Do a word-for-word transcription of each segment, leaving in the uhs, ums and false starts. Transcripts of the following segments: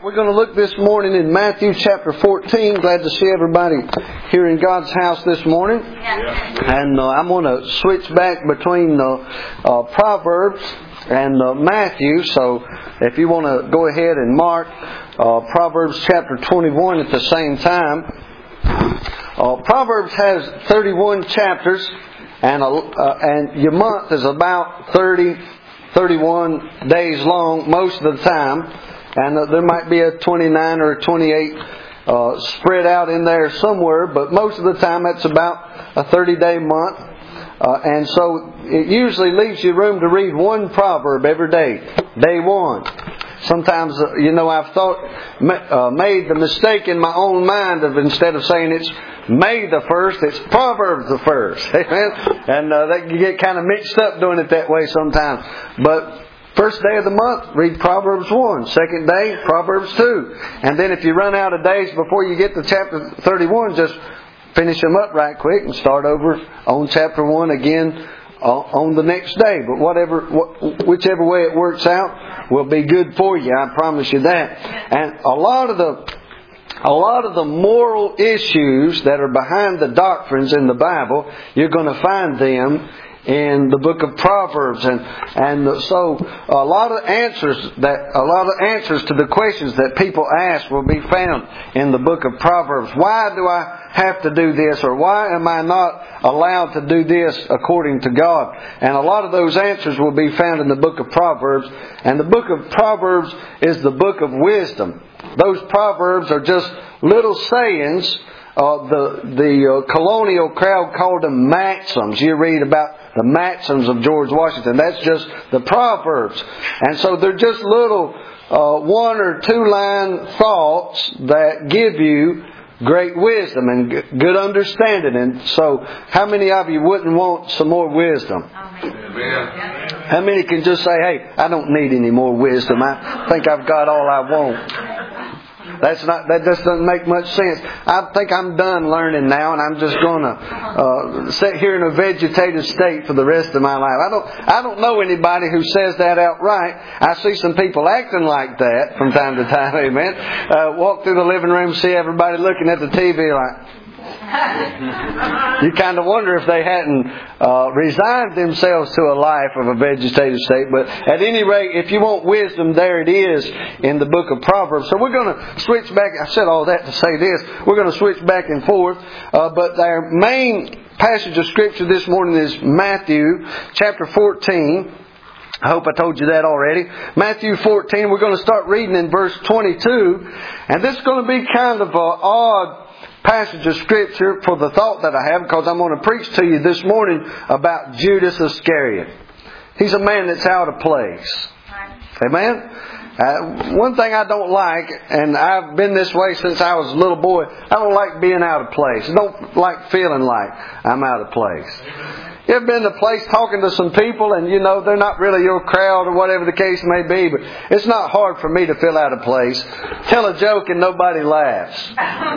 We're going to look this morning in Matthew chapter fourteen. Glad to see everybody here in God's house this morning. Yeah. And uh, I'm going to switch back between uh, uh, Proverbs and uh, Matthew. So if you want to go ahead and mark uh, Proverbs chapter twenty-one at the same time. Uh, Proverbs has thirty-one chapters, and uh, uh, and your month is about thirty, thirty-one days long most of the time. And uh, there might be a twenty-nine or a twenty-eight uh, spread out in there somewhere, but most of the time it's about a thirty-day month. Uh, and so it usually leaves you room to read one proverb every day, day one. Sometimes, uh, you know, I've thought, uh, made the mistake in my own mind of instead of saying it's May the first, it's Proverbs the first. Amen? And uh, that you get kind of mixed up doing it that way sometimes. But first day of the month, read Proverbs one. Second day, Proverbs two. And then if you run out of days before you get to chapter thirty-one, just finish them up right quick and start over on chapter one again on the next day. But whatever, whichever way it works out will be good for you. I promise you that. And a lot of the A lot of the moral issues that are behind the doctrines in the Bible, you're going to find them in the book of Proverbs, and and so a lot of answers that a lot of answers to the questions that people ask will be found in the book of Proverbs. Why do I have to do this, or why am I not allowed to do this according to God? And a lot of those answers will be found in the book of Proverbs. And the book of Proverbs is the book of wisdom. Those proverbs are just little sayings. Uh, the the uh, colonial crowd called them maxims. You read about the maxims of George Washington. That's just the proverbs. And so they're just little uh, one or two line thoughts that give you great wisdom and good understanding. And so how many of you wouldn't want some more wisdom? Amen. How many can just say, hey, I don't need any more wisdom. I think I've got all I want. That's not. That just doesn't make much sense. I think I'm done learning now, and I'm just going to uh, sit here in a vegetative state for the rest of my life. I don't. I don't know anybody who says that outright. I see some people acting like that from time to time. Amen. Uh, walk through the living room, see everybody looking at the T V like. You kind of wonder if they hadn't uh, resigned themselves to a life of a vegetative state. But at any rate, if you want wisdom, there it is in the book of Proverbs. So we're going to switch back. I said all that to say this. We're going to switch back and forth. Uh, but our main passage of Scripture this morning is Matthew chapter fourteen. I hope I told you that already. Matthew fourteen, we're going to start reading in verse twenty-two. And this is going to be kind of an odd passage of Scripture for the thought that I have, because I'm going to preach to you this morning about Judas Iscariot. He's a man that's out of place. Amen? Uh, one thing I don't like, and I've been this way since I was a little boy, I don't like being out of place. I don't like feeling like I'm out of place. You ever been to a place talking to some people and you know they're not really your crowd or whatever the case may be, but it's not hard for me to feel out of place. Tell a joke and nobody laughs.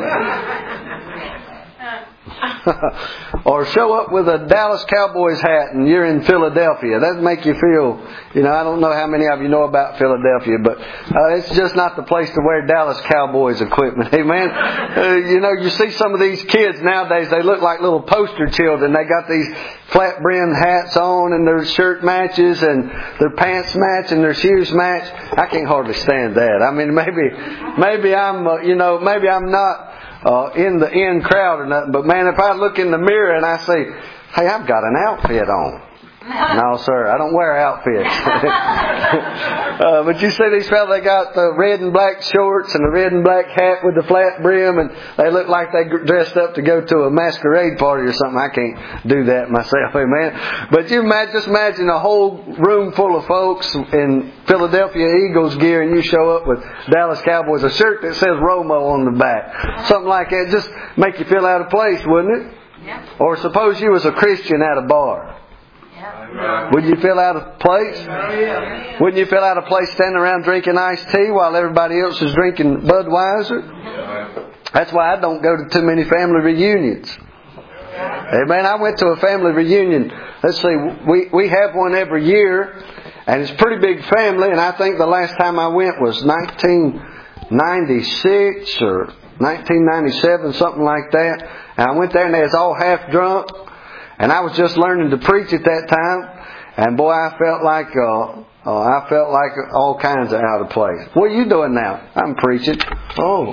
Or show up with a Dallas Cowboys hat and you're in Philadelphia. That make you feel, you know, I don't know how many of you know about Philadelphia, but uh, it's just not the place to wear Dallas Cowboys equipment. Amen. Uh, you know, you see some of these kids nowadays, they look like little poster children. They got these flat brim hats on and their shirt matches and their pants match and their shoes match. I can't hardly stand that. I mean, maybe, maybe I'm, uh, you know, maybe I'm not Uh, in the in crowd or nothing. But man, if I look in the mirror and I say, hey, I've got an outfit on. No, sir, I don't wear outfits. uh, but you see these fellas, they got the red and black shorts and the red and black hat with the flat brim, and they look like they dressed up to go to a masquerade party or something. I can't do that myself, amen. But you imagine, just imagine a whole room full of folks in Philadelphia Eagles gear, and you show up with Dallas Cowboys, a shirt that says Romo on the back. Something like that. Just make you feel out of place, wouldn't it? Yeah. Or suppose you was a Christian at a bar. Yeah. Would you feel out of place? Yeah. Wouldn't you feel out of place standing around drinking iced tea while everybody else is drinking Budweiser? Yeah. That's why I don't go to too many family reunions. Yeah. Amen. I went to a family reunion. Let's see, we, we have one every year, and it's a pretty big family, and I think the last time I went was nineteen ninety-six or nineteen ninety-seven, something like that. And I went there and they was all half drunk. And I was just learning to preach at that time. And boy, I felt like uh, uh, I felt like all kinds of out of place. What are you doing now? I'm preaching. Oh.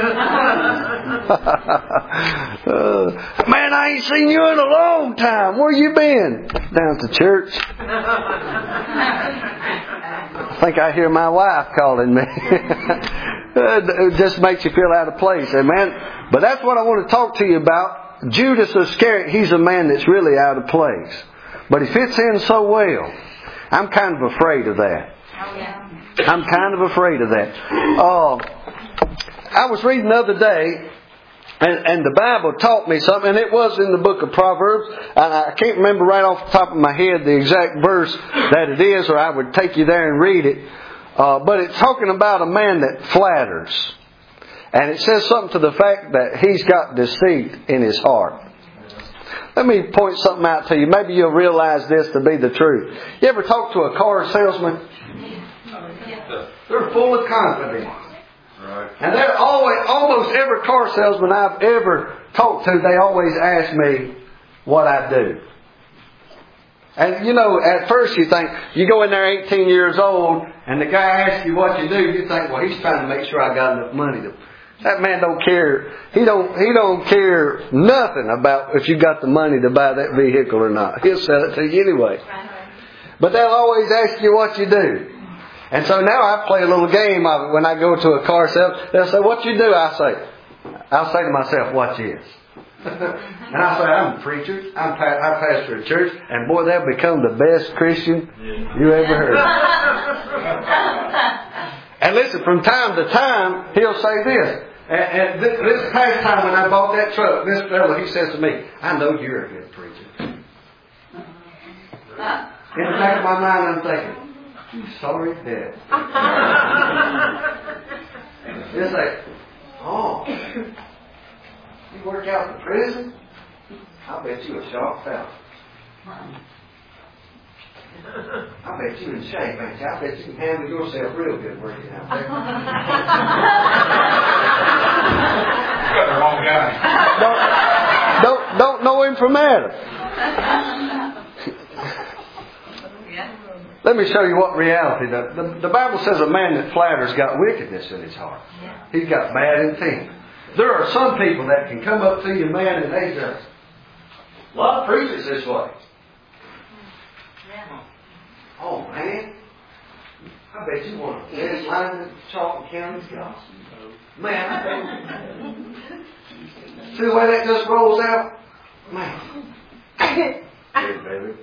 uh, man, I ain't seen you in a long time. Where you been? Down to church. I think I hear my wife calling me. It just makes you feel out of place. Amen. But that's what I want to talk to you about. Judas Iscariot, he's a man that's really out of place. But he fits in so well. I'm kind of afraid of that. I'm kind of afraid of that. Uh, I was reading the other day, and, and the Bible taught me something, and it was in the book of Proverbs. And I can't remember right off the top of my head the exact verse that it is, or I would take you there and read it. Uh, but it's talking about a man that flatters. And it says something to the fact that he's got deceit in his heart. Let me point something out to you. Maybe you'll realize this to be the truth. You ever talk to a car salesman? They're full of confidence. Right. And they're always, almost every car salesman I've ever talked to, they always ask me what I do. And you know, at first you think, you go in there eighteen years old, and the guy asks you what you do, you think, well, he's trying to make sure I got enough money to... That man don't care. He don't. He don't care nothing about if you got the money to buy that vehicle or not. He'll sell it to you anyway. But they'll always ask you what you do. And so now I play a little game of it. When I go to a car sale, they'll say, "What you do?" I say, "I'll say to myself, what is?" And I say, "I'm a preacher. I'm pa- I pastor a church." And boy, they'll become the best Christian you ever heard. And listen, from time to time, he'll say this. And, and this, this past time when I bought that truck, this fellow, he says to me, "I know you're a good preacher." In the back of my mind, I'm thinking, "You sorry dead." He'll say, "Oh, you work out in prison? I bet you a sharp fella. I bet you in shape, ain't you? I bet you can handle yourself real good working out there." You got the wrong guy. Don't, don't, don't know him from Adam. Let me show you what reality does. The, the Bible says a man that flatters got wickedness in his heart. He's got bad intent. There are some people that can come up to you, man, and they just, a lot of preachers this way. Oh, man. I bet you want to get line in Charlton County's gospel. Man, I bet. See the way that just rolls out? Man. Hey, baby.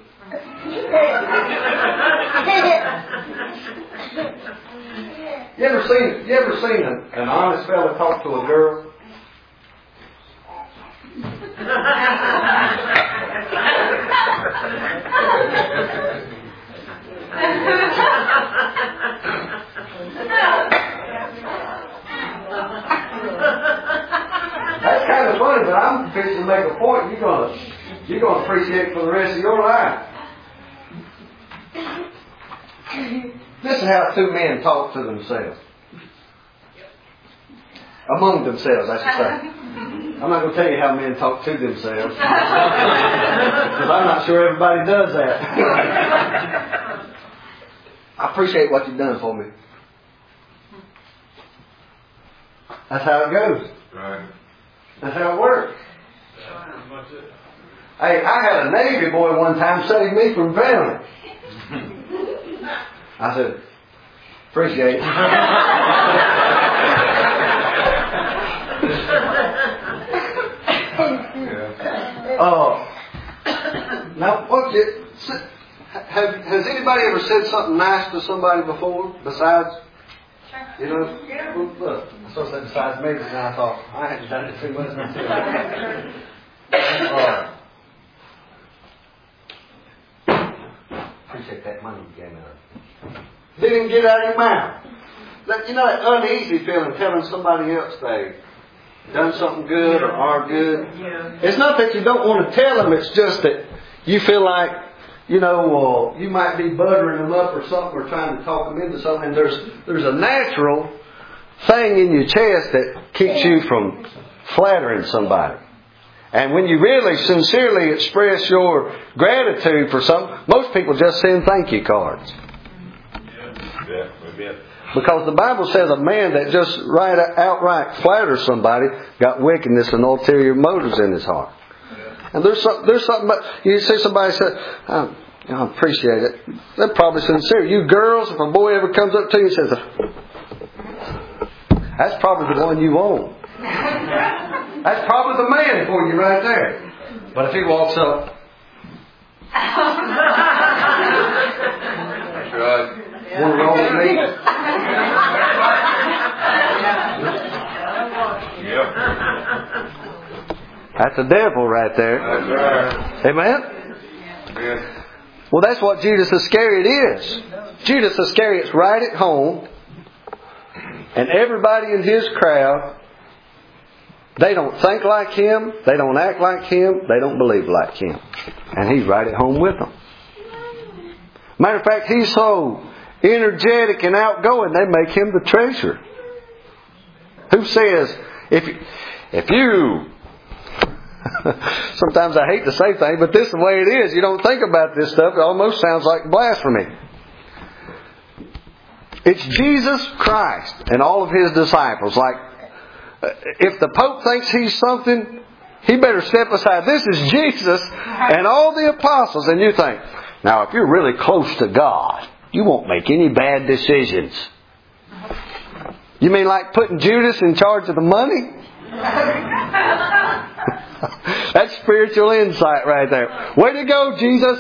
You ever seen, you ever seen an, an honest fella talk to a girl? That's kind of funny, but I'm fixing to make a point you're gonna you're gonna appreciate for the rest of your life. This is how two men talk to themselves. Among themselves, I should say. I'm not going to tell you how men talk to themselves. Because I'm not sure everybody does that. I appreciate what you've done for me. That's how it goes. Right. That's how it works. Hey, I had a Navy boy one time saved me from drowning. I said, appreciate it. uh, now, what's it? Have, has anybody ever said something nice to somebody before besides? You know, look, look I supposed to say besides me, and I thought I hadn't done it too much myself. uh, appreciate that money you gave me. Didn't get out of your mouth. That, you know that uneasy feeling telling somebody else they've done something good or are good. Yeah. It's not that you don't want to tell them. It's just that you feel like, you know, uh, you might be buttering them up or something or trying to talk them into something. And there's there's a natural thing in your chest that keeps you from flattering somebody. And when you really sincerely express your gratitude for something, most people just send thank you cards. Because the Bible says a man that just right outright flatters somebody got wickedness and ulterior motives in his heart. And there's some, there's something about, you see somebody say, oh, I appreciate it. They're probably sincere. You girls, if a boy ever comes up to you and says, that's probably the one you want. That's probably the man for you right there. But if he walks up, that's right. Want to roll with me? Yep. That's the devil right there. That's right. Amen? Amen. Well, that's what Judas Iscariot is. Judas Iscariot's right at home, and everybody in his crowd, they don't think like him, they don't act like him, they don't believe like him. And he's right at home with them. Matter of fact, he's so energetic and outgoing, they make him the treasurer. Who says, if if you... Sometimes I hate to say things, but this is the way it is. You don't think about this stuff. It almost sounds like blasphemy. It's Jesus Christ and all of His disciples. Like, if the Pope thinks he's something, he better step aside. This is Jesus and all the apostles. And you think, now if you're really close to God, you won't make any bad decisions. You mean like putting Judas in charge of the money? That's spiritual insight right there. Way to go, Jesus!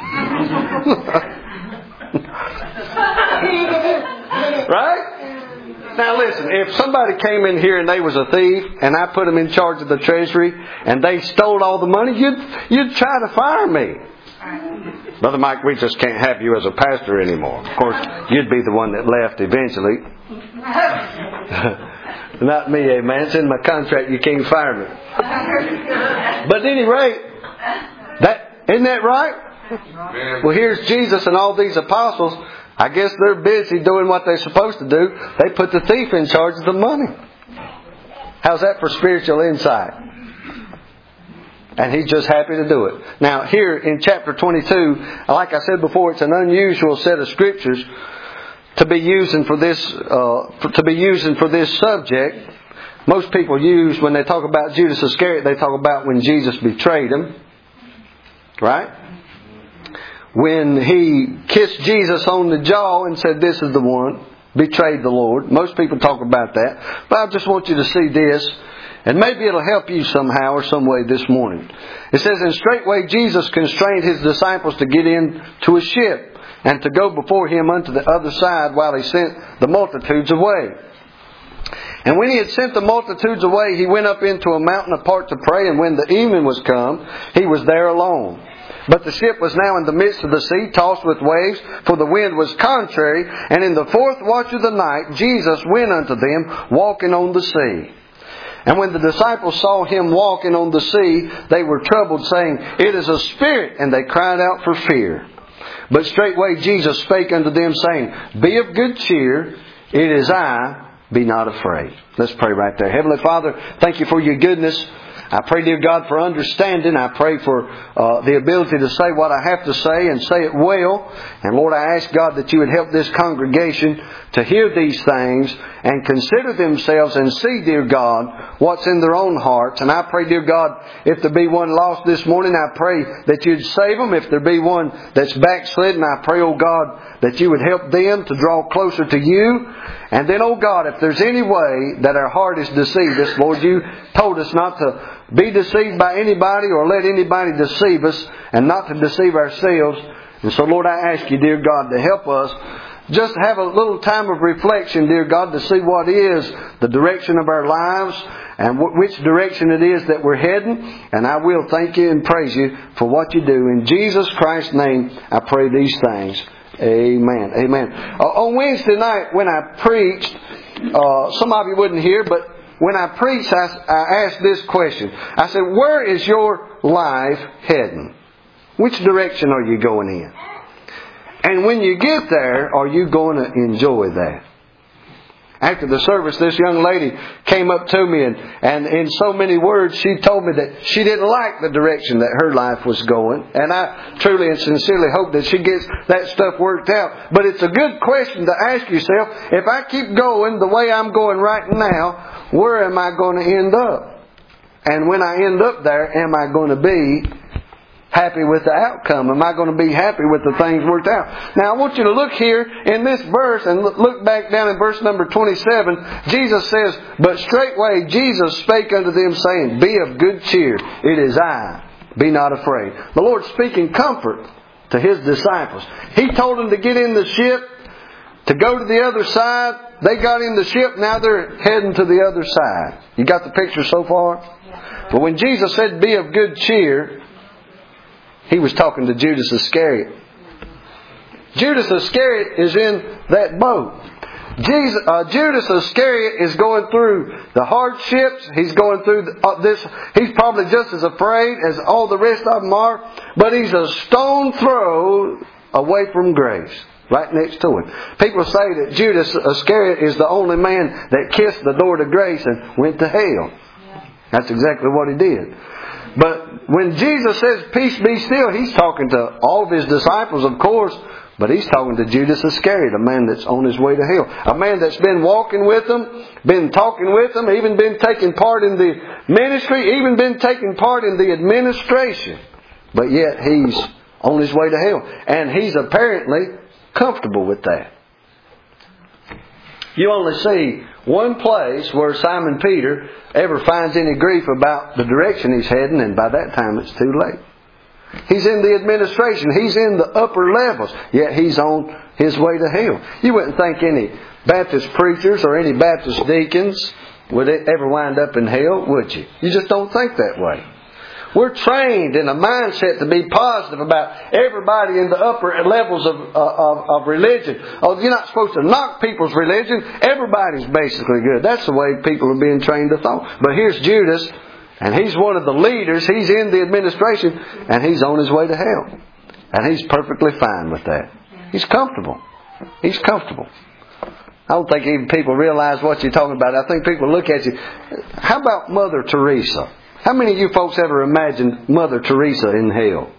Right? Now listen, if somebody came in here and they was a thief and I put them in charge of the treasury and they stole all the money, you'd, you'd try to fire me. Brother Mike, we just can't have you as a pastor anymore. Of course, you'd be the one that left eventually. Not me, amen. It's in my contract, you can't fire me. But at any rate, that, isn't that right? Well, here's Jesus and all these apostles. I guess they're busy doing what they're supposed to do. They put the thief in charge of the money. How's that for spiritual insight? And he's just happy to do it. Now, here in chapter twenty-two, like I said before, it's an unusual set of scriptures to be using for this uh, for, to be using for this subject. Most people use, when they talk about Judas Iscariot, they talk about when Jesus betrayed him. Right? When he kissed Jesus on the jaw and said, "This is the one," betrayed the Lord. Most people talk about that. But I just want you to see this. And maybe it'll help you somehow or some way this morning. It says, "And straightway Jesus constrained His disciples to get into a ship, and to go before Him unto the other side, while He sent the multitudes away. And when He had sent the multitudes away, He went up into a mountain apart to pray, and when the evening was come, He was there alone. But the ship was now in the midst of the sea, tossed with waves, for the wind was contrary. And in the fourth watch of the night, Jesus went unto them, walking on the sea. And when the disciples saw Him walking on the sea, they were troubled, saying, It is a spirit, and they cried out for fear. But straightway Jesus spake unto them, saying, Be of good cheer, it is I, be not afraid." Let's pray right there. Heavenly Father, thank You for Your goodness. I pray, dear God, for understanding. I pray for uh, the ability to say what I have to say and say it well. And Lord, I ask God that You would help this congregation to hear these things and consider themselves and see, dear God, what's in their own hearts. And I pray, dear God, if there be one lost this morning, I pray that You'd save them. If there be one that's backslidden, I pray, oh God, that You would help them to draw closer to You. And then, oh God, if there's any way that our heart is deceived us, Lord, You told us not to be deceived by anybody or let anybody deceive us, and not to deceive ourselves. And so, Lord, I ask You, dear God, to help us just have a little time of reflection, dear God, to see what is the direction of our lives and which direction it is that we're heading. And I will thank You and praise You for what You do. In Jesus Christ's name, I pray these things. Amen. Amen. Uh, on Wednesday night when I preached, uh, some of you wouldn't hear, but when I preached, I, I asked this question. I said, where is your life heading? Which direction are you going in? And when you get there, are you going to enjoy that? After the service, this young lady came up to me and, and in so many words she told me that she didn't like the direction that her life was going. And I truly and sincerely hope that she gets that stuff worked out. But it's a good question to ask yourself. If I keep going the way I'm going right now, where am I going to end up? And when I end up there, am I going to be happy with the outcome? Am I going to be happy with the things worked out? Now I want you to look here in this verse and look back down in verse number twenty-seven. Jesus says, "But straightway Jesus spake unto them, saying, Be of good cheer, it is I, be not afraid." The Lord speaking comfort to His disciples. He told them to get in the ship, to go to the other side. They got in the ship, now they're heading to the other side. You got the picture so far? But when Jesus said, "Be of good cheer," He was talking to Judas Iscariot. Judas Iscariot is in that boat. Jesus, uh, Judas Iscariot is going through the hardships. He's going through the, uh, this. He's probably just as afraid as all the rest of them are. But he's a stone throw away from grace. Right next to him. People say that Judas Iscariot is the only man that kissed the door to grace and went to hell. That's exactly what he did. But when Jesus says, "Peace be still," He's talking to all of His disciples, of course, but He's talking to Judas Iscariot, a man that's on his way to hell. A man that's been walking with them, been talking with them, even been taking part in the ministry, even been taking part in the administration. But yet he's on his way to hell. And he's apparently comfortable with that. You only see one place where Simon Peter ever finds any grief about the direction he's heading, and by that time it's too late. He's in the administration. He's in the upper levels, yet he's on his way to hell. You wouldn't think any Baptist preachers or any Baptist deacons would ever wind up in hell, would you? You just don't think that way. We're trained in a mindset to be positive about everybody in the upper levels of, uh, of, of religion. Oh, you're not supposed to knock people's religion. Everybody's basically good. That's the way people are being trained to thought. But here's Judas, and he's one of the leaders. He's in the administration, and he's on his way to hell. And he's perfectly fine with that. He's comfortable. He's comfortable. I don't think even people realize what you're talking about. I think people look at you. How about Mother Teresa? How many of you folks ever imagined Mother Teresa in hell?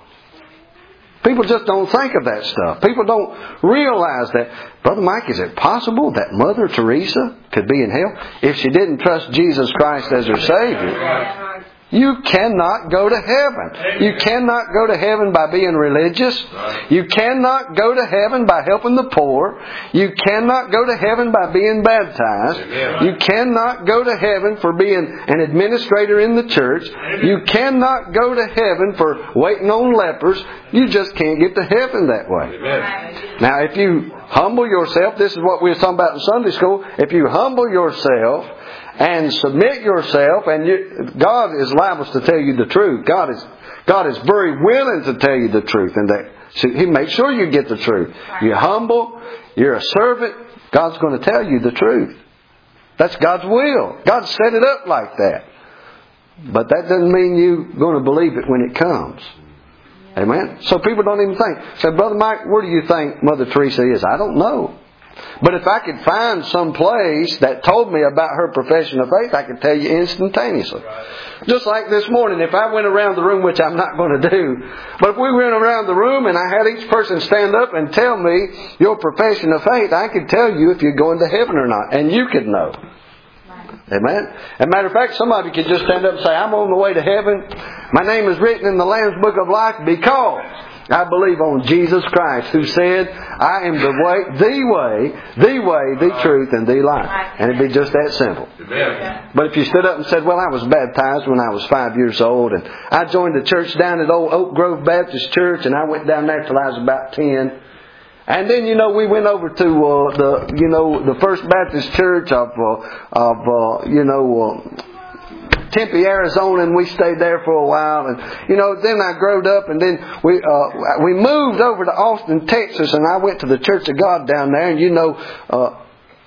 People just don't think of that stuff. People don't realize that. Brother Mike, is it possible that Mother Teresa could be in hell if she didn't trust Jesus Christ as her Savior? You cannot go to heaven. You cannot go to heaven by being religious. You cannot go to heaven by helping the poor. You cannot go to heaven by being baptized. You cannot go to heaven for being an administrator in the church. You cannot go to heaven for waiting on lepers. You just can't get to heaven that way. Now, if you humble yourself, this is what we were talking about in Sunday school. If you humble yourself and submit yourself, and you, God is liable to tell you the truth. God is God is very willing to tell you the truth, and that so He makes sure you get the truth. You're humble. You're a servant. God's going to tell you the truth. That's God's will. God set it up like that. But that doesn't mean you're going to believe it when it comes. Amen? So people don't even think. Say, Brother Mike, where do you think Mother Teresa is? I don't know. But if I could find some place that told me about her profession of faith, I could tell you instantaneously. Just like this morning, if I went around the room, which I'm not going to do, but if we went around the room and I had each person stand up and tell me your profession of faith, I could tell you if you're going to heaven or not. And you could know. Amen? As a matter of fact, somebody could just stand up and say, I'm on the way to heaven. My name is written in the Lamb's Book of Life because I believe on Jesus Christ, who said, I am the way, the way, the way, the truth, and the life. And it'd be just that simple. But if you stood up and said, well, I was baptized when I was five years old, and I joined the church down at Old Oak Grove Baptist Church, and I went down there till I was about ten. And then, you know, we went over to uh, the, you know, the First Baptist Church of, uh, of uh, you know, uh, Tempe, Arizona, and we stayed there for a while. And, you know, then I growed up, and then we uh, we moved over to Austin, Texas, and I went to the Church of God down there. And, you know, uh,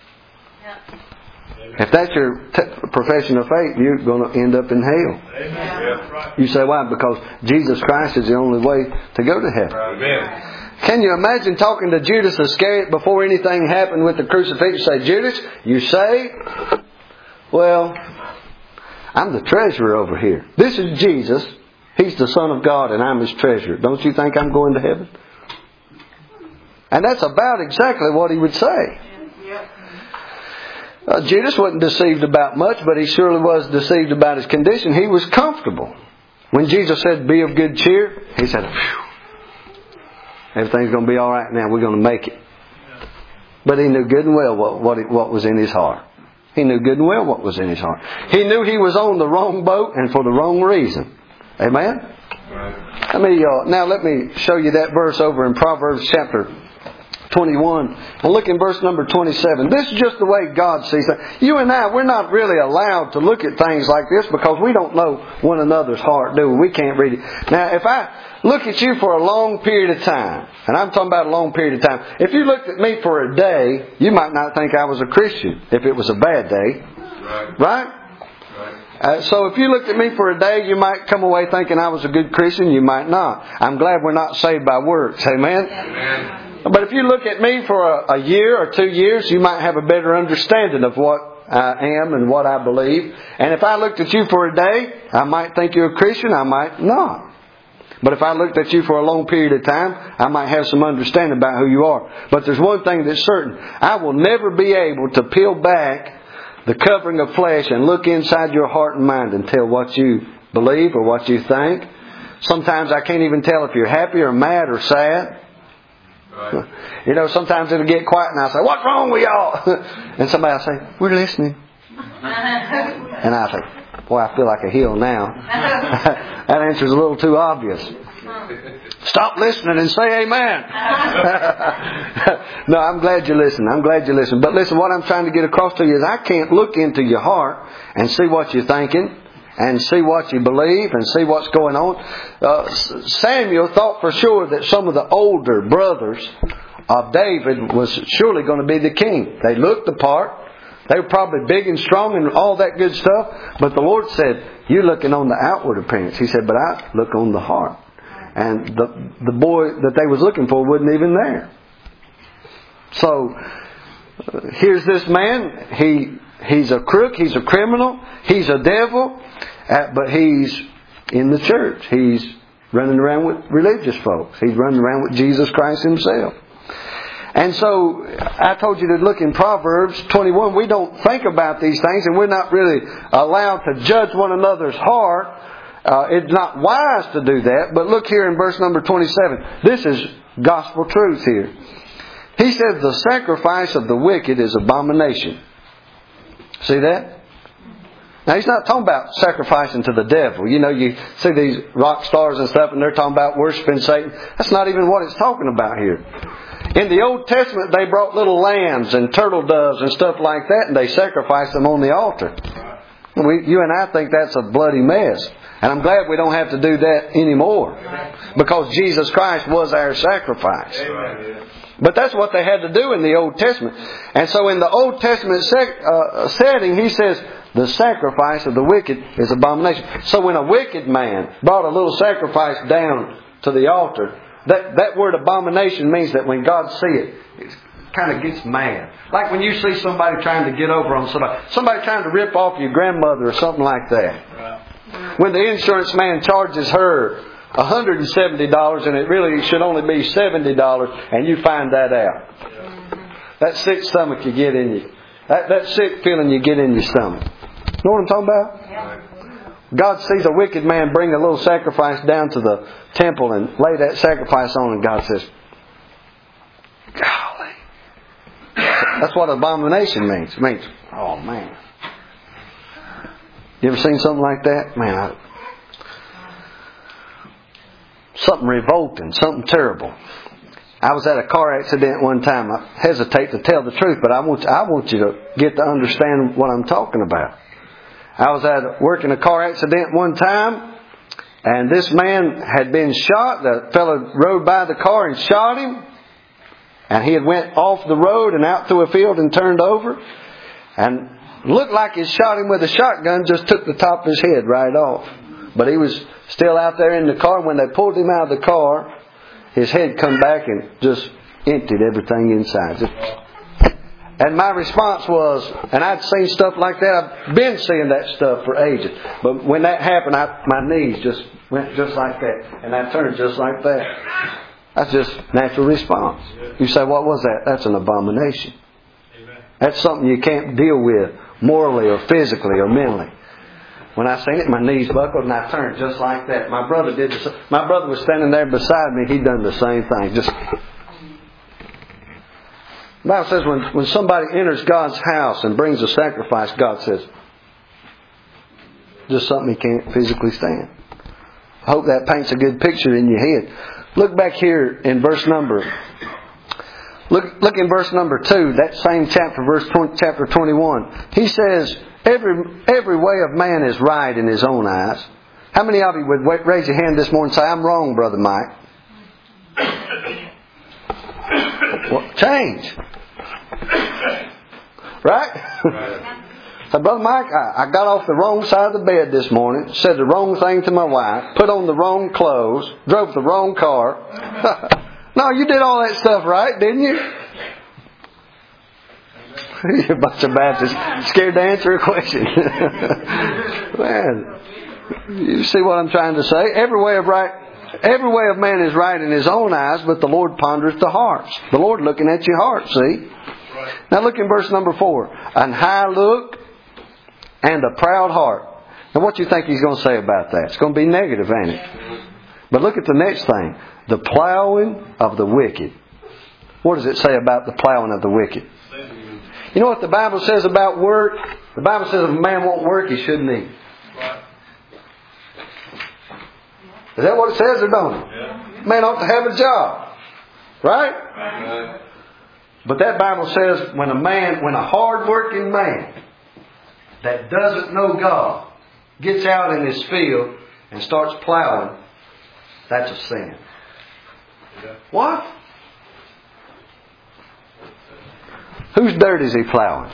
if that's your t- profession of faith, you're going to end up in hell. Amen. You say, why? Because Jesus Christ is the only way to go to heaven. Amen. Can you imagine talking to Judas Iscariot before anything happened with the crucifixion? Say, Judas, you saved? Well, I'm the treasurer over here. This is Jesus. He's the Son of God and I'm His treasurer. Don't you think I'm going to heaven? And that's about exactly what he would say. Uh, Judas wasn't deceived about much, but he surely was deceived about his condition. He was comfortable. When Jesus said, be of good cheer, he said, phew, everything's going to be all right now. We're going to make it. But he knew good and well what, what, it, what was in his heart. He knew good and well what was in his heart. He knew he was on the wrong boat and for the wrong reason. Amen? Right. Let me, uh, now let me show you that verse over in Proverbs chapter twenty-one. And look in verse number twenty-seven. This is just the way God sees it. You and I, we're not really allowed to look at things like this because we don't know one another's heart, do we? We can't read it. Now, if I look at you for a long period of time, and I'm talking about a long period of time, if you looked at me for a day, you might not think I was a Christian if it was a bad day. Right? Right? Uh, so if you looked at me for a day, you might come away thinking I was a good Christian. You might not. I'm glad we're not saved by works. Amen? Amen. But if you look at me for a, a year or two years, you might have a better understanding of what I am and what I believe. And if I looked at you for a day, I might think you're a Christian. I might not. But if I looked at you for a long period of time, I might have some understanding about who you are. But there's one thing that's certain. I will never be able to peel back the covering of flesh and look inside your heart and mind and tell what you believe or what you think. Sometimes I can't even tell if you're happy or mad or sad. Right. You know, sometimes it'll get quiet and I'll say, what's wrong with y'all? And somebody will say, we're listening. And I'll say, boy, I feel like a heel now. That answer's a little too obvious. Stop listening and say amen. No, I'm glad you listen. I'm glad you listen. But listen, what I'm trying to get across to you is I can't look into your heart and see what you're thinking and see what you believe and see what's going on. Uh, Samuel thought for sure that some of the older brothers of David was surely going to be the king. They looked the part. They were probably big and strong and all that good stuff. But the Lord said, you're looking on the outward appearance. He said, but I look on the heart. And the the boy that they was looking for wasn't even there. So, uh, here's this man. He He's a crook. He's a criminal. He's a devil. Uh, but he's in the church. He's running around with religious folks. He's running around with Jesus Christ Himself. And so, I told you to look in Proverbs twenty-one. We don't think about these things and we're not really allowed to judge one another's heart. Uh, it's not wise to do that. But look here in verse number twenty-seven. This is gospel truth here. He said, the sacrifice of the wicked is abomination. See that? Now, he's not talking about sacrificing to the devil. You know, you see these rock stars and stuff and they're talking about worshiping Satan. That's not even what it's talking about here. In the Old Testament, they brought little lambs and turtle doves and stuff like that and they sacrificed them on the altar. We, you and I think that's a bloody mess. And I'm glad we don't have to do that anymore. Because Jesus Christ was our sacrifice. But that's what they had to do in the Old Testament. And so in the Old Testament sec, uh, setting, he says, the sacrifice of the wicked is abomination. So when a wicked man brought a little sacrifice down to the altar, that, that word abomination means that when God sees it, it kind of gets mad. Like when you see somebody trying to get over on somebody. Somebody trying to rip off your grandmother or something like that. When the insurance man charges her one hundred seventy dollars and it really should only be seventy dollars and you find that out. That sick stomach you get in you. That, that sick feeling you get in your stomach. You know what I'm talking about? God sees a wicked man bring a little sacrifice down to the temple and lay that sacrifice on and God says, golly. That's what abomination means. It means, oh man. You ever seen something like that? Man, I, something revolting, something terrible. I was at a car accident one time. I hesitate to tell the truth, but I want you, I want you to get to understand what I'm talking about. I was at working a car accident one time, and this man had been shot. The fellow rode by the car and shot him, and he had went off the road and out through a field and turned over, and looked like he shot him with a shotgun, just took the top of his head right off. But he was still out there in the car. When they pulled him out of the car his head come back and just emptied everything inside. Just, and my response was, and I'd seen stuff like that. I've been seeing that stuff for ages. But when that happened, I, my knees just went just like that. And I turned just like that. That's just natural response. You say, what was that? That's an abomination. That's something you can't deal with morally or physically or mentally. When I seen it, my knees buckled and I turned just like that. My brother did the same. My brother was standing there beside me. He done the same thing. Just. The Bible says when, when somebody enters God's house and brings a sacrifice, God says, just something he can't physically stand. I hope that paints a good picture in your head. Look back here in verse number. Look, look in verse number two. That same chapter, verse twenty, chapter twenty-one. He says, every every way of man is right in his own eyes. How many of you would raise your hand this morning and say, I'm wrong, Brother Mike? Well, change. Right? Right. So, Brother Mike, I, I got off the wrong side of the bed this morning, said the wrong thing to my wife, put on the wrong clothes, drove the wrong car. No, you did all that stuff right, didn't you? You're a bunch of Baptists scared to answer a question. Man, you see what I'm trying to say? Every way of right, every way of man is right in his own eyes, but the Lord pondereth the hearts. The Lord looking at your heart, see? Now look in verse number four. An high look and a proud heart. Now what do you think he's going to say about that? It's going to be negative, ain't it? But look at the next thing. The plowing of the wicked. What does it say about the plowing of the wicked? You know what the Bible says about work? The Bible says if a man won't work, he shouldn't eat. Is that what it says or don't it? Yeah. Man ought to have a job. Right? Right? But that Bible says when a man, when a hard-working man that doesn't know God gets out in his field and starts plowing, that's a sin. Yeah. What? Whose dirt is he plowing?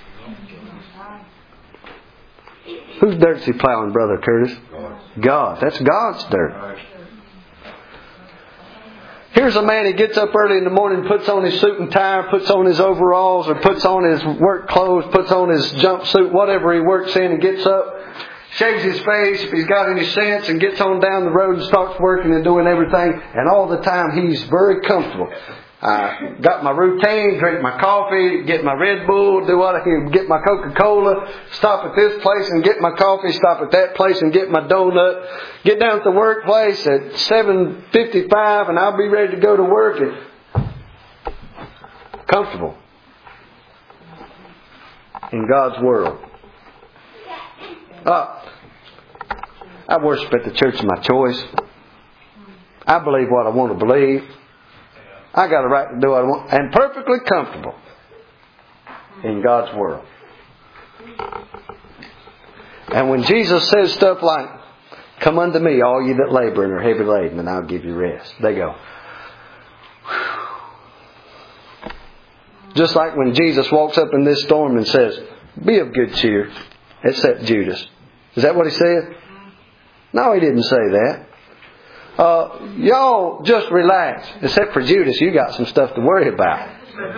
Whose dirt is he plowing, Brother Curtis? God. That's God's dirt. Here's a man, he gets up early in the morning, puts on his suit and tie, puts on his overalls, or puts on his work clothes, puts on his jumpsuit, whatever he works in, and gets up, shaves his face if he's got any sense, and gets on down the road and starts working and doing everything. And all the time he's very comfortable. I got my routine, drink my coffee, get my Red Bull, do what I can, get my Coca-Cola, stop at this place and get my coffee, stop at that place and get my donut, get down at the workplace at seven fifty-five and I'll be ready to go to work. And comfortable in God's world. Uh, I worship at the church of my choice. I believe what I want to believe. I got a right to do what I want. And perfectly comfortable in God's world. And when Jesus says stuff like, come unto me, all you that labor and are heavy laden, and I'll give you rest. They go. Whew. Just like when Jesus walks up in this storm and says, be of good cheer, except Judas. Is that what he said? No, he didn't say that. Uh, y'all just relax. Except for Judas, you got some stuff to worry about.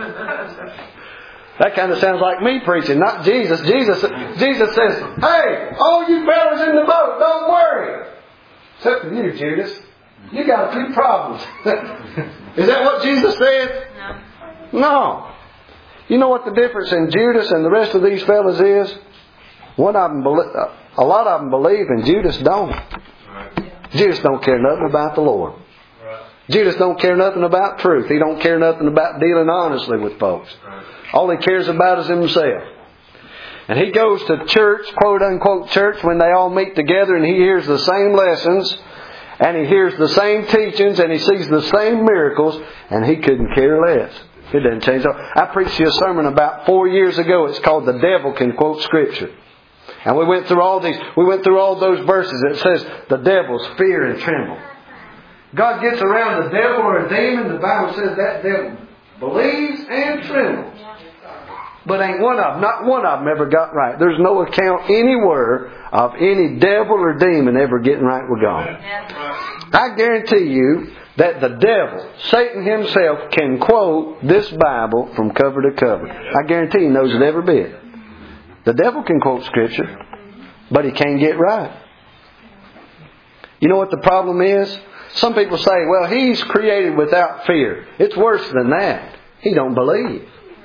That kind of sounds like me preaching, not Jesus. Jesus, Jesus says, hey, all you fellas in the boat, don't worry. Except for you, Judas. You got a few problems. Is that what Jesus said? No. No. You know what the difference in Judas and the rest of these fellas is? One of them, a lot of them believe and Judas don't. Judas don't care nothing about the Lord. Right. Judas don't care nothing about truth. He don't care nothing about dealing honestly with folks. Right. All he cares about is himself. And he goes to church, quote unquote church, when they all meet together and he hears the same lessons and he hears the same teachings and he sees the same miracles and he couldn't care less. It doesn't change. I preached you a sermon about four years ago. It's called The Devil Can Quote Scripture. And we went through all these, we went through all those verses. It says, the devils fear and tremble. God gets around the devil or a demon, the Bible says that devil believes and trembles. But ain't one of them, not one of them ever got right. There's no account anywhere of any devil or demon ever getting right with God. I guarantee you that the devil, Satan himself, can quote this Bible from cover to cover. I guarantee he knows it every bit. The devil can quote Scripture, but he can't get right. You know what the problem is? Some people say, well, he's created without fear. It's worse than that. He don't believe.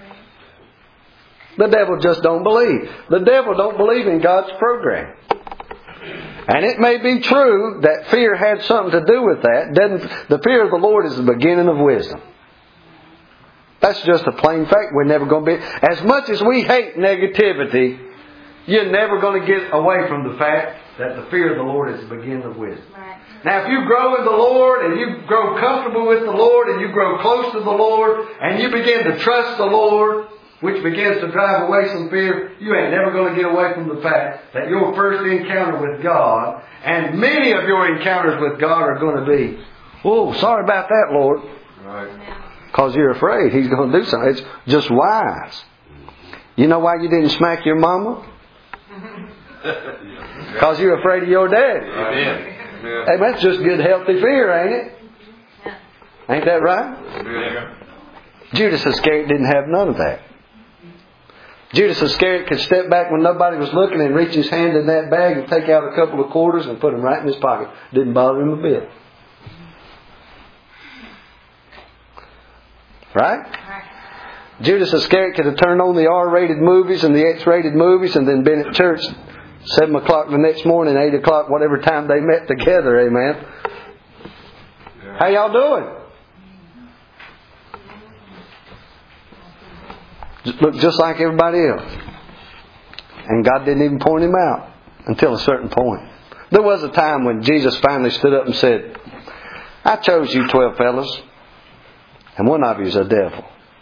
The devil just don't believe. The devil don't believe in God's program. And it may be true that fear had something to do with that. Doesn't, the fear of the Lord is the beginning of wisdom. That's just a plain fact. We're never going to be... As much as we hate negativity, you're never going to get away from the fact that the fear of the Lord is the beginning of wisdom. Right. Now, if you grow in the Lord and you grow comfortable with the Lord and you grow close to the Lord and you begin to trust the Lord, which begins to drive away some fear, you ain't never going to get away from the fact that your first encounter with God, and many of your encounters with God are going to be, oh, sorry about that, Lord. Right. Because you're afraid He's going to do something. It's just wise. You know why you didn't smack your mama? Because you're afraid of your daddy. Amen. Hey, that's just good, healthy fear, ain't it? Ain't that right? Yeah. Judas Iscariot didn't have none of that. Judas Iscariot could step back when nobody was looking and reach his hand in that bag and take out a couple of quarters and put them right in his pocket. Didn't bother him a bit. Right? Judas Iscariot could have turned on the R-rated movies and the X-rated movies and then been at church seven o'clock the next morning, eight o'clock, whatever time they met together. Amen. Yeah. How y'all doing? Just look just like everybody else. And God didn't even point him out until a certain point. There was a time when Jesus finally stood up and said, I chose you twelve fellas, and one of you is a devil.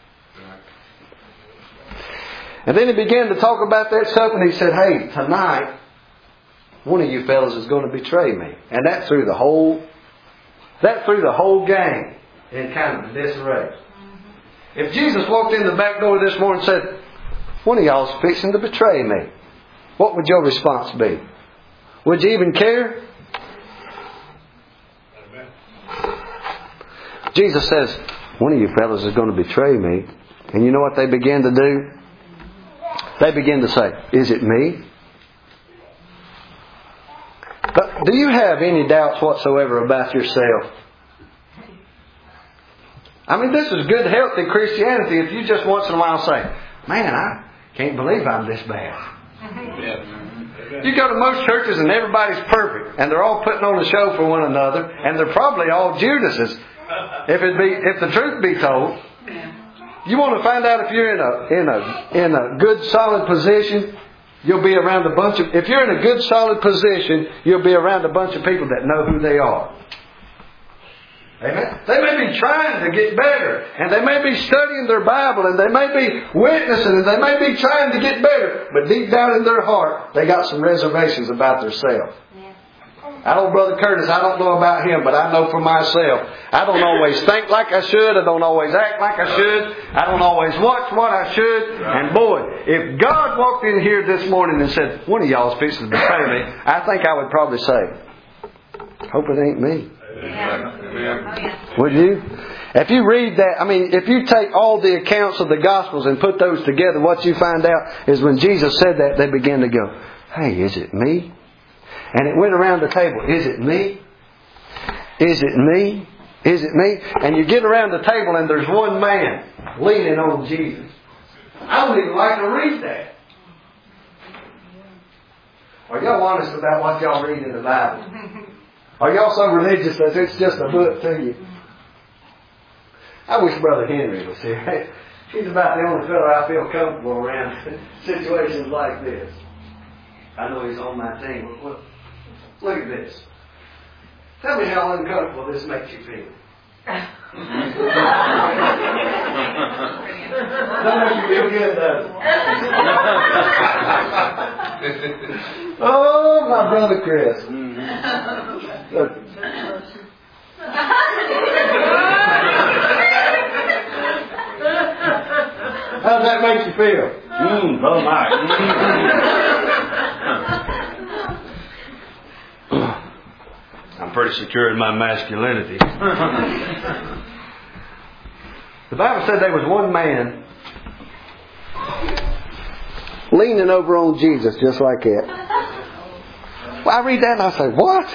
And then he began to talk about that stuff, and he said, hey, tonight, one of you fellas is going to betray me. And that threw the whole, that threw the whole gang in kind of disarray. If Jesus walked in the back door this morning and said, one of y'all's fixing to betray me, what would your response be? Would you even care? Jesus says, one of you fellas is going to betray me. And you know what they began to do? They begin to say, is it me? But do you have any doubts whatsoever about yourself? I mean, this is good, healthy Christianity if you just once in a while say, man, I can't believe I'm this bad. You go to most churches and everybody's perfect. And they're all putting on a show for one another. And they're probably all Judases. If it be, if the truth be told. You want to find out if you're in a in a in a good solid position, you'll be around a bunch of if you're in a good solid position, you'll be around a bunch of people that know who they are. Amen. They may be trying to get better, and they may be studying their Bible, and they may be witnessing, and they may be trying to get better, but deep down in their heart, they got some reservations about themselves. I don't, Brother Curtis, I don't know about him, but I know for myself. I don't always think like I should. I don't always act like I should. I don't always watch what I should. And boy, if God walked in here this morning and said, one of y'all is fixing to betray me, I think I would probably say, hope it ain't me. Yeah. Would you? If you read that, I mean, if you take all the accounts of the Gospels and put those together, what you find out is when Jesus said that, they began to go, hey, is it me? And it went around the table. Is it me? Is it me? Is it me? And you get around the table and there's one man leaning on Jesus. I don't even like to read that. Are y'all honest about what y'all read in the Bible? Are y'all so religious that it's just a book to you? I wish Brother Henry was here. He's about the only fellow I feel comfortable around situations like this. I know he's on my team. Look, look at this. Tell me how uncomfortable this makes you feel. Don't make you feel good, does it? Oh, my brother Chris. Look. How does that make you feel? Mmm, oh my. I'm pretty secure in my masculinity. The Bible said there was one man leaning over on Jesus just like that. Well, I read that and I say, what?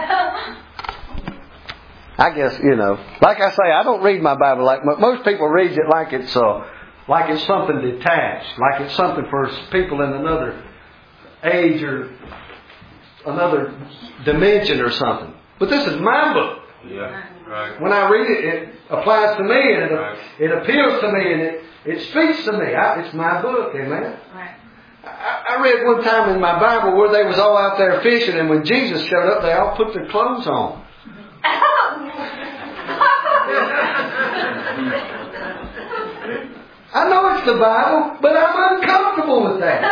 I guess, you know, like I say, I don't read my Bible like most people read it like it's uh, like it's something detached, like it's something for people in another age or another dimension or something. But this is my book. Yeah, right. When I read it, it applies to me and it, right. it appeals to me and it, it speaks to me. I, it's my book, amen? Right. I, I read one time in my Bible where they was all out there fishing, and when Jesus showed up, they all put their clothes on. I know it's the Bible, but I'm uncomfortable with that.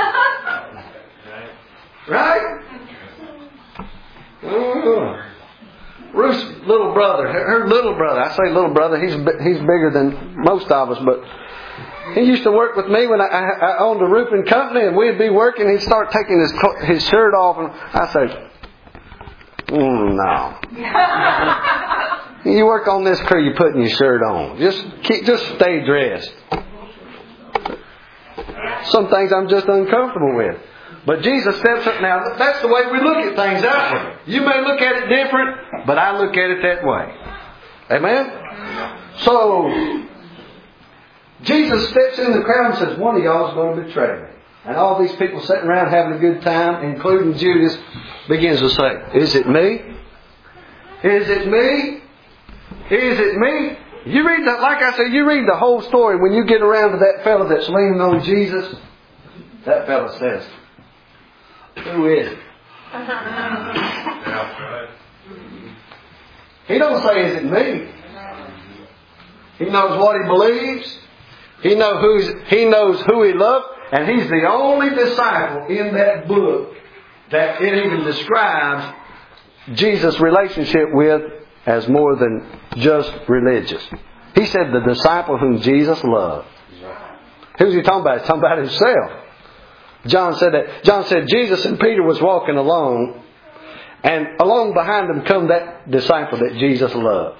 Right? Oh. Ruth's little brother, her, her little brother, I say little brother, he's he's bigger than most of us, but he used to work with me when I, I, I owned a roofing company, and we'd be working, he'd start taking his his shirt off, and I say, mm, no. You work on this crew, you're putting your shirt on. Just keep, just stay dressed. Some things I'm just uncomfortable with. But Jesus steps up now. That's the way we look at things outwardly. You may look at it different, but I look at it that way. Amen? So, Jesus steps in the crowd and says, one of y'all is going to betray me. And all these people sitting around having a good time, including Judas, begins to say, is it me? Is it me? Is it me? You read that, like I said, you read the whole story. When you get around to that fellow that's leaning on Jesus, that fellow says, who is it? He don't say, is it me? He knows what he believes. He knows who's, he knows who he loves. And he's the only disciple in that book that it even describes Jesus' relationship with as more than just religious. He said the disciple whom Jesus loved. Who's he talking about? He's talking about himself. John said that. John said Jesus and Peter was walking along, and along behind them come that disciple that Jesus loved.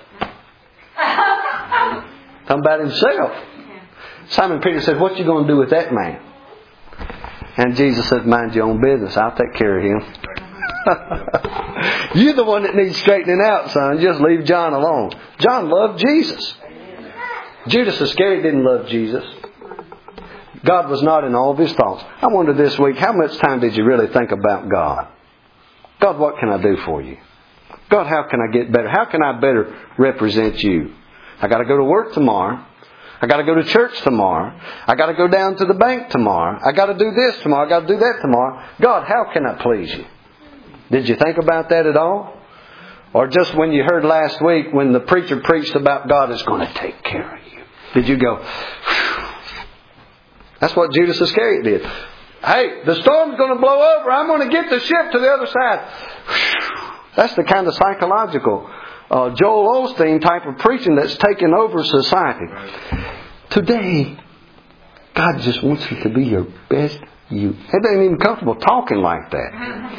Talking about himself. Simon Peter said, what you going to do with that man? And Jesus said, mind your own business. I'll take care of him. You're the one that needs straightening out, son. Just leave John alone. John loved Jesus. Judas Iscariot didn't love Jesus. God was not in all of his thoughts. I wonder this week, how much time did you really think about God? God, what can I do for you? God, how can I get better? How can I better represent you? I got to go to work tomorrow. I got to go to church tomorrow. I got to go down to the bank tomorrow. I got to do this tomorrow. I got to do that tomorrow. God, how can I please you? Did you think about that at all? Or just when you heard last week when the preacher preached about God is going to take care of you? Did you go, whew? That's what Judas Iscariot did. Hey, the storm's going to blow over. I'm going to get the ship to the other side. Whew. That's the kind of psychological uh, Joel Osteen type of preaching that's taken over society. Today, God just wants you to be your best you. It ain't even comfortable talking like that.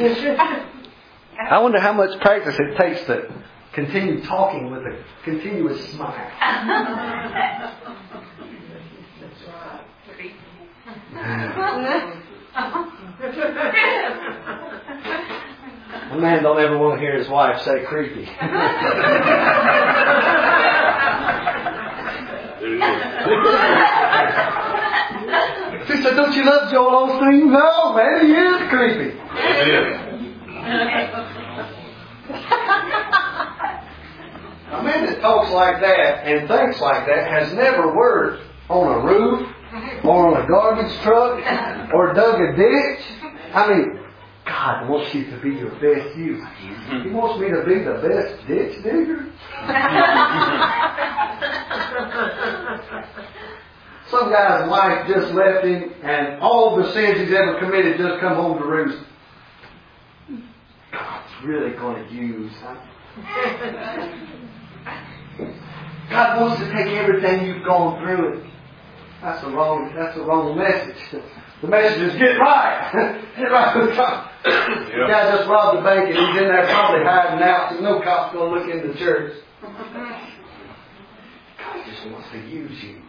I wonder how much practice it takes to continue talking with a continuous smile. A man don't ever want to hear his wife say creepy. She said, don't you love Joel Osteen? No, man, he is creepy. A man that talks like that and thinks like that has never worked on a roof or on a garbage truck or dug a ditch. I mean, God wants you to be your best you. He wants me to be the best ditch digger. Some guy's wife just left him and all the sins he's ever committed just come home to roost. God's really going to use. Huh? God wants to take everything you've gone through it. That's the wrong, that's the wrong message. The message is get right. Get right with God. The guy just robbed the bank and he's in there probably hiding out, so no cop's going to look into the church. God just wants to use you.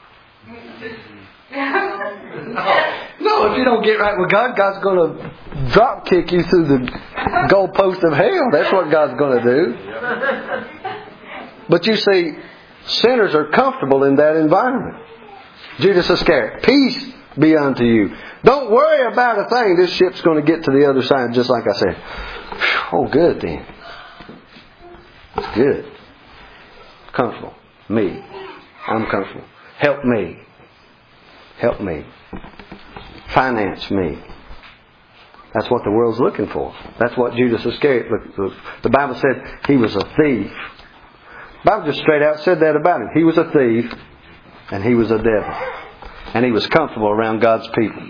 no, no, if you don't get right with God, God's going to drop kick you through the goalpost of hell. That's what God's going to do. But you see, sinners are comfortable in that environment. Judas Iscariot, peace be unto you. Don't worry about a thing. This ship's going to get to the other side, just like I said. Oh, good then. It's good. Comfortable. Me. I'm comfortable. Help me. Help me. Finance me. That's what the world's looking for. That's what Judas Iscariot looked for. The Bible said he was a thief. The Bible just straight out said that about him. He was a thief and he was a devil. And he was comfortable around God's people.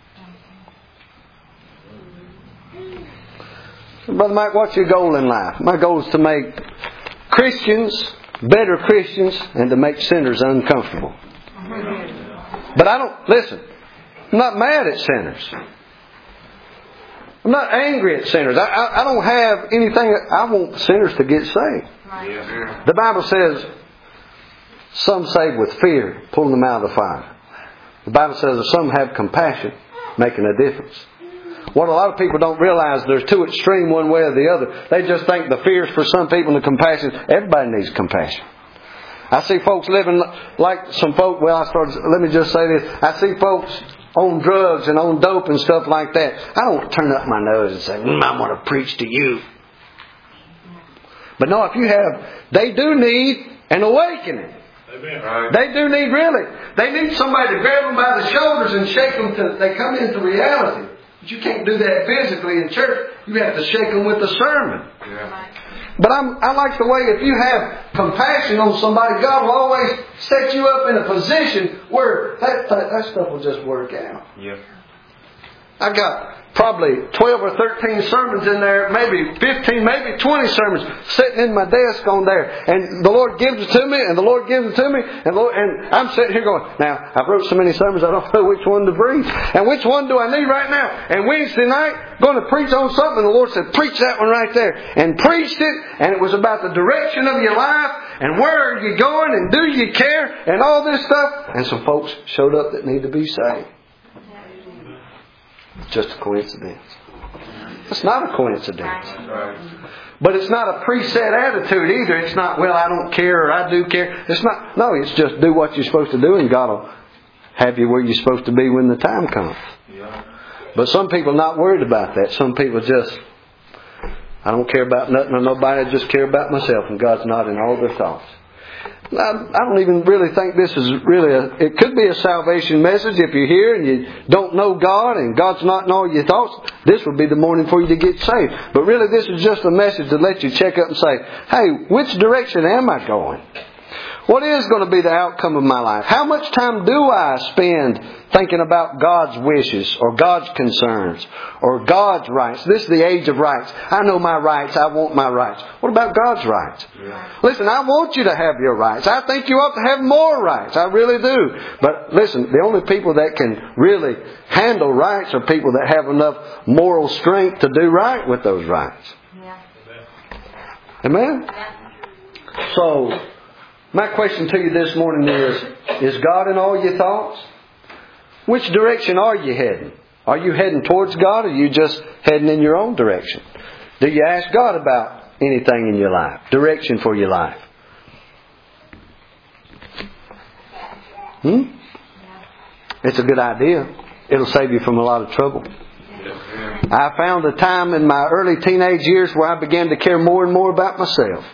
So, Brother Mike, what's your goal in life? My goal is to make Christians better Christians and to make sinners uncomfortable. But I don't, listen, I'm not mad at sinners. I'm not angry at sinners. I, I, I don't have anything, I want sinners to get saved. The Bible says, some save with fear, pulling them out of the fire. The Bible says that some have compassion, making a difference. What a lot of people don't realize, there's two extreme one way or the other. They just think the fear is for some people and the compassion. Everybody needs compassion. I see folks living like some folk, well I started, let me just say this. I see folks on drugs and on dope and stuff like that. I don't turn up my nose and say, mm, I'm going to preach to you. But no, if you have, they do need an awakening. Amen. They do need really. They need somebody to grab them by the shoulders and shake them till they come into reality. But you can't do that physically in church. You have to shake them with a sermon. Yeah. But I'm, I like the way if you have compassion on somebody, God will always set you up in a position where that, that, that stuff will just work out. Yep. I got probably twelve or thirteen sermons in there, maybe fifteen, maybe twenty sermons sitting in my desk on there. And the Lord gives it to me, and the Lord gives it to me, and, Lord, and I'm sitting here going, now, I've wrote so many sermons, I don't know which one to preach. And which one do I need right now? And Wednesday night, going to preach on something, and the Lord said, preach that one right there. And preached it, and it was about the direction of your life, and where are you going, and do you care, and all this stuff. And some folks showed up that need to be saved. Just a coincidence. It's not a coincidence. But it's not a preset attitude either. It's not, well, I don't care or I do care. It's not. No, it's just do what you're supposed to do and God will have you where you're supposed to be when the time comes. But some people are not worried about that. Some people just, I don't care about nothing or nobody. I just care about myself, and God's not in all their thoughts. I don't even really think this is really a, it could be a salvation message if you're here and you don't know God and God's not in all your thoughts. This would be the morning for you to get saved. But really this is just a message to let you check up and say, hey, which direction am I going? What is going to be the outcome of my life? How much time do I spend thinking about God's wishes or God's concerns or God's rights? This is the age of rights. I know my rights. I want my rights. What about God's rights? Yeah. Listen, I want you to have your rights. I think you ought to have more rights. I really do. But listen, the only people that can really handle rights are people that have enough moral strength to do right with those rights. Yeah. Amen? Yeah. So, my question to you this morning is, is God in all your thoughts? Which direction are you heading? Are you heading towards God or are you just heading in your own direction? Do you ask God about anything in your life? Direction for your life? Hmm? It's a good idea. It'll save you from a lot of trouble. I found a time in my early teenage years where I began to care more and more about myself.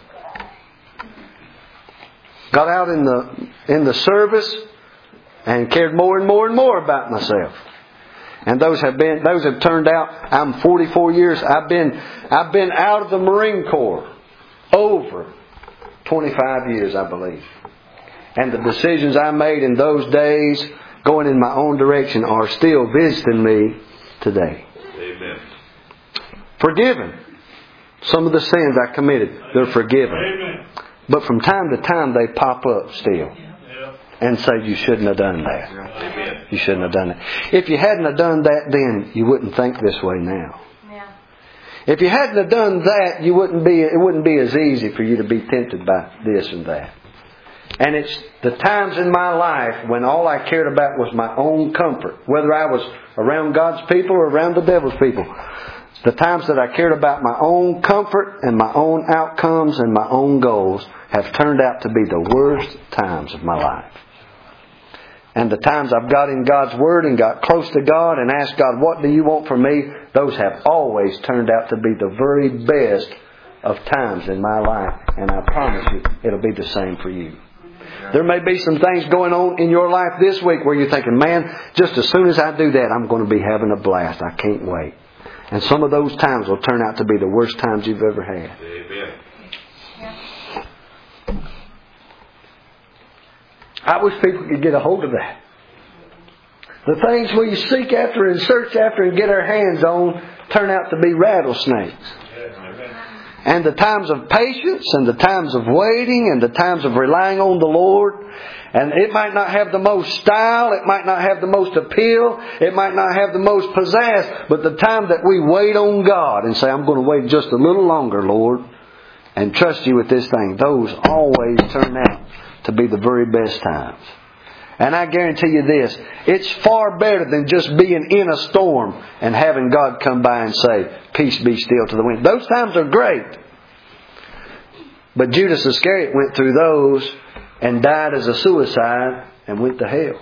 Got out in the in the service and cared more and more and more about myself. And those have been those have turned out. I'm forty-four years. I've been I've been out of the Marine Corps over twenty-five years, I believe. And the decisions I made in those days, going in my own direction, are still visiting me today. Amen. Forgiven. Some of the sins I committed, they're forgiven. Amen. But from time to time they pop up still and say you shouldn't have done that. You shouldn't have done that. If you hadn't have done that then, you wouldn't think this way now. If you hadn't have done that, you wouldn't be, it wouldn't be as easy for you to be tempted by this and that. And it's the times in my life when all I cared about was my own comfort. Whether I was around God's people or around the devil's people. The times that I cared about my own comfort and my own outcomes and my own goals have turned out to be the worst times of my life. And the times I've got in God's Word and got close to God and asked God, what do you want from me? Those have always turned out to be the very best of times in my life. And I promise you, it'll be the same for you. There may be some things going on in your life this week where you're thinking, man, just as soon as I do that, I'm going to be having a blast. I can't wait. And some of those times will turn out to be the worst times you've ever had. Amen. I wish people could get a hold of that. The things we seek after and search after and get our hands on turn out to be rattlesnakes. And the times of patience and the times of waiting and the times of relying on the Lord. And it might not have the most style. It might not have the most appeal. It might not have the most pizzazz. But the time that we wait on God and say, I'm going to wait just a little longer, Lord, and trust you with this thing, those always turn out to be the very best times. And I guarantee you this, it's far better than just being in a storm and having God come by and say, peace be still to the wind. Those times are great. But Judas Iscariot went through those and died as a suicide and went to hell.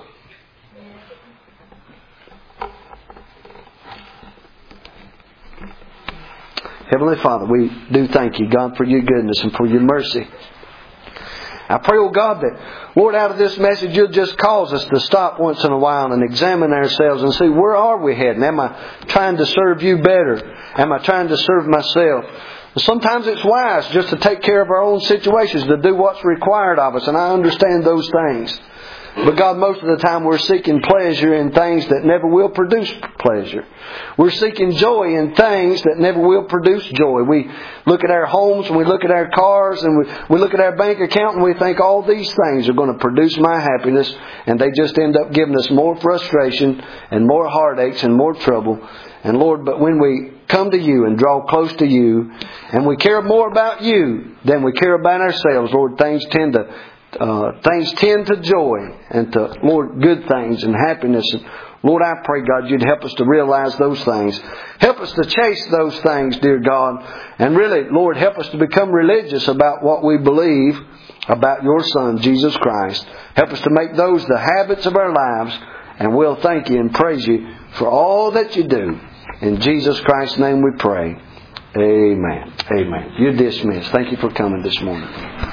Heavenly Father, we do thank you, God, for your goodness and for your mercy. I pray, oh God, that, Lord, out of this message, you'll just cause us to stop once in a while and examine ourselves and see, where are we heading? Am I trying to serve you better? Am I trying to serve myself? Sometimes it's wise just to take care of our own situations, to do what's required of us, and I understand those things. But God, most of the time we're seeking pleasure in things that never will produce pleasure. We're seeking joy in things that never will produce joy. We look at our homes and we look at our cars and we, we look at our bank account and we think all these things are going to produce my happiness, and they just end up giving us more frustration and more heartaches and more trouble. And Lord, but when we come to you and draw close to you and we care more about you than we care about ourselves, Lord, things tend to Uh, things tend to joy and to, Lord, good things and happiness. And Lord, I pray, God, you'd help us to realize those things. Help us to chase those things, dear God. And really, Lord, help us to become religious about what we believe about your Son, Jesus Christ. Help us to make those the habits of our lives. And we'll thank you and praise you for all that you do. In Jesus Christ's name we pray. Amen. Amen. You're dismissed. Thank you for coming this morning.